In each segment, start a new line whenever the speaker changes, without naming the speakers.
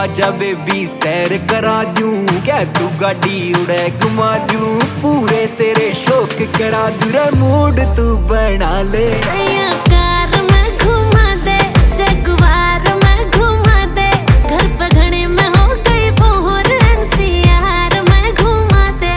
आजा बेबी सैर करा दूं, क्या तू गाड़ी उड़े घुमा दूं, पूरे तेरे शौक करा दूं रे मूड तू बना ले।
कार में घुमा दे, जगवार में घुमा दे, घर पे घने में हो गई बोर, एनसीआर में घुमा दे।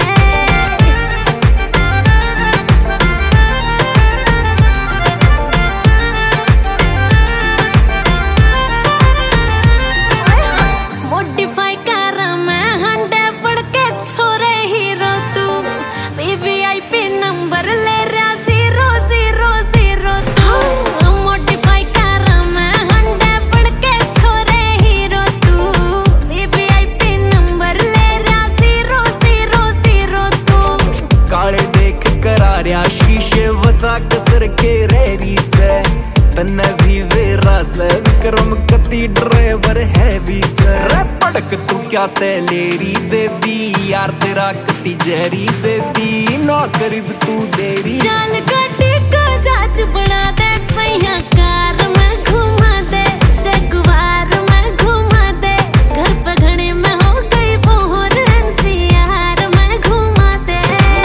मॉडिफाई कार में हंडे पड़ के छोरे हीरो तू, वीवीआईपी नंबर ले रहा 000 तू। मॉडिफाई कार में हंडे पड़ के छोरे हीरो तू, वीवीआईपी नंबर ले रहा 000 तू।
काले देख करा रहा शीशे बता कसर के रेरी से, तन्ने भी वेरा से विक्रम कती ड्राइवर है भी सर। पड़क तू क्या तेलेरी बेबी यार तेरा कती जहरी बेबी, ना करीब तू देरी।
जाल गाड़ी का जाच बना दे, सैया कार में घुमा दे, जगवार में घुमा दे, घर पे घने में हो गई बोर, एनसीआर में घुमा दे।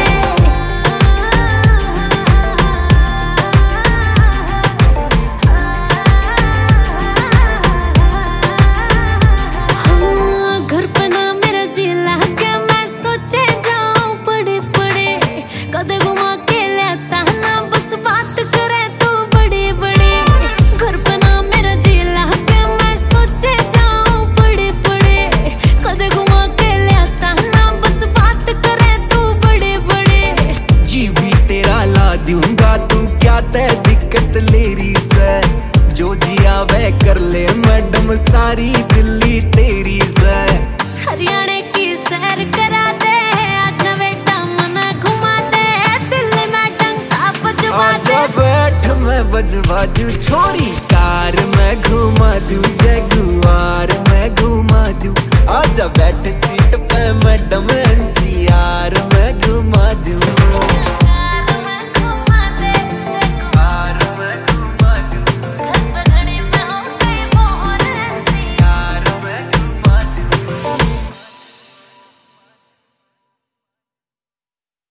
घर पे ना मेरा जी लागे, मैं सोचे जाऊं पड़े पड़े, कदे घुमा के लेता ना बस बात करे तू बड़े बड़े। घर पे ना मेरा जी लागे, मैं सोचे जाऊं पड़े पड़े, कदे घुमा के लेता ना बस बात करे तू बड़े बड़े।
जी भी तेरा ला दूंगा तू क्या ते दिक्कत लेरी से, जो जिया वह कर ले मैडम सारी दिल्ली तेरी से।
हरियाणा की सैर करा दे, आज ना बेटा मना घुमा दे, दिल्ली में डंका बजवा दे।
आजा बैठ मैं बजवा दूं छोरी, कार में घुमा दूं, जगुआर में घुमा दूं, आजा बैठ सीट पे मैडम